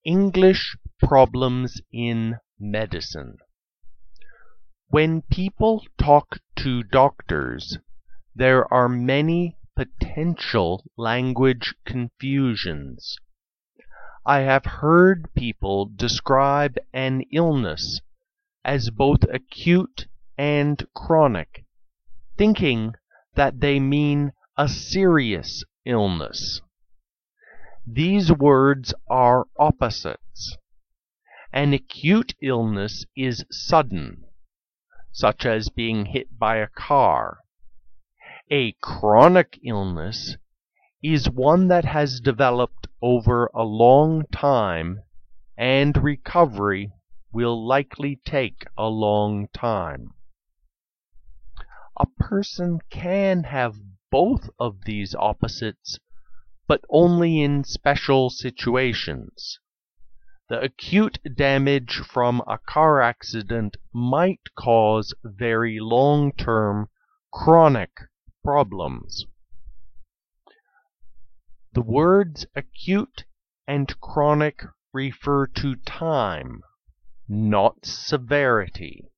English problems in medicine. When people talk to doctors, there are many potential language confusions. I have heard people describe an illness as both acute and chronic, thinking that they mean a serious illness. These words are opposites. An acute illness is sudden, such as being hit by a car. A chronic illness is one that has developed over a long time, and recovery will likely take a long time. A person can have both of these opposites, but only in special situations. The acute damage from a car accident might cause very long-term chronic problems. The words acute and chronic refer to time, not severity.